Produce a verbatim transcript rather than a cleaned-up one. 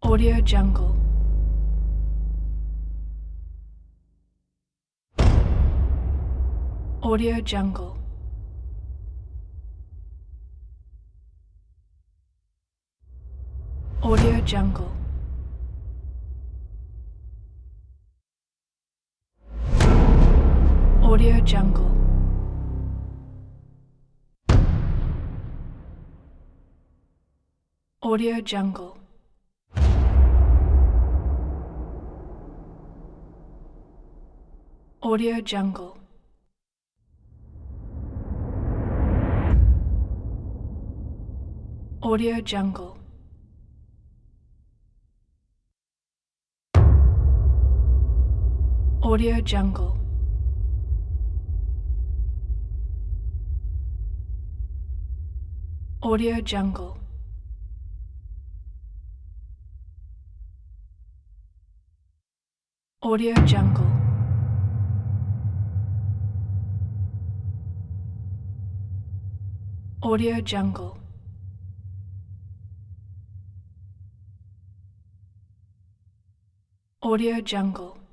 Audio Jungle. Audio Jungle. Audio Jungle. Audio Jungle. Audio Jungle. Audio Jungle. Audio Jungle. Audio Jungle. Audio Jungle. Audio Jungle. Audio Jungle. Audio Jungle.